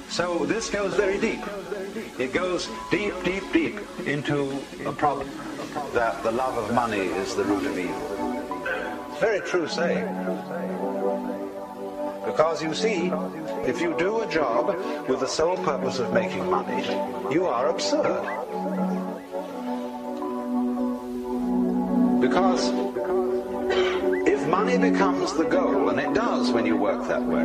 So this goes very deep. It goes deep, deep, deep into a problem that the love of money is the root of evil. Very true saying. Because you see, if you do a job with the sole purpose of making money, you are absurd. Because if money becomes the goal, and it does when you work that way,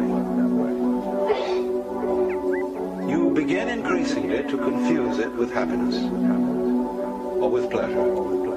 you begin increasingly to confuse it with happiness or with pleasure.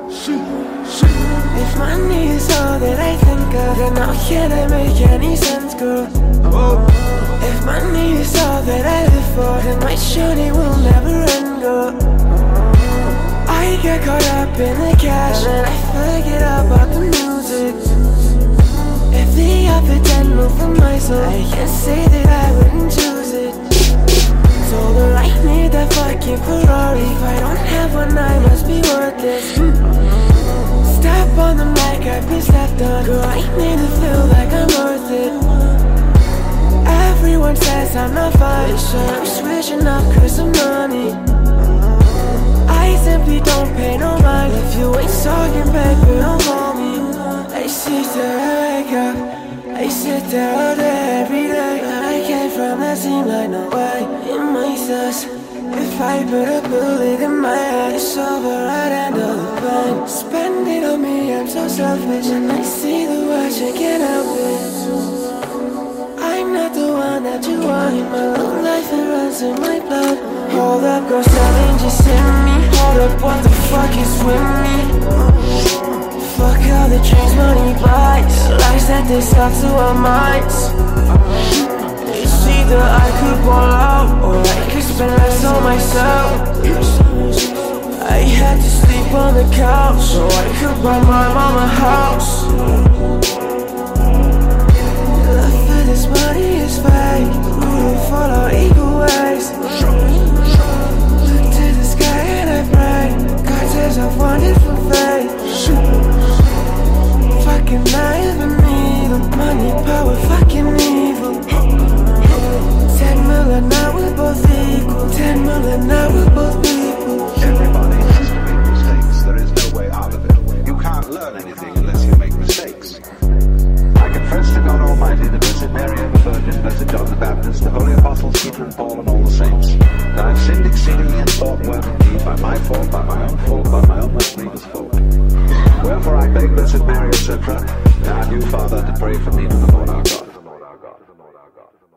If money is all that I think of, then how can I make any sense, girl? If money is all that I live for, then my journey will never end, girl. I get caught up in the cash, and I forget about the music. If the appetite moved from my soul, I can't say that I wouldn't choose it. Told her I need that fucking Ferrari. If I don't have one, I must be worthless. Step on the mic, I've been stepped on. Girl, I need to feel like I'm worth it. Everyone says I'm not fine, so I'm switching up cause of money. I simply don't pay no mind. If you ain't talking, baby, don't call me. I sit there, I wake up, I sit there all day, every day. I came from that seemed like no way. It makes us. If I put a bullet in my head, it's over, I'd handle the pain. Spend it on me, I'm so selfish, and I see the words, you can't help it. I'm not the one that you want in my own life, it runs in my blood. Hold up, girl, something just hit me. Hold up, what the fuck is with me? Fuck all the dreams money buys, lies that they stuck to our minds. It's either I could ball out, or I could spend less on myself. I had to sleep on the couch, so I could buy my mama a house. Love for this money is fake, we will follow equal ways. Look to the sky and I pray, God says I've wanted for faith. Fucking life and me, the money, power, fucking evil. 10 million, now we're both equal. 10 million, now we're both people. Everybody has to make mistakes. There is no way out of it. You can't learn anything unless you make mistakes. I confess to God Almighty, the Blessed Mary and the Virgin, Blessed John the Baptist, the Holy Apostles Peter and Paul, and all the saints, that I've sinned exceedingly in thought, word, and deed, by my fault, by my own fault, by my own most grievous fault. Wherefore I beg Blessed Mary, etc., and you, Father, to pray for me to the Lord our God.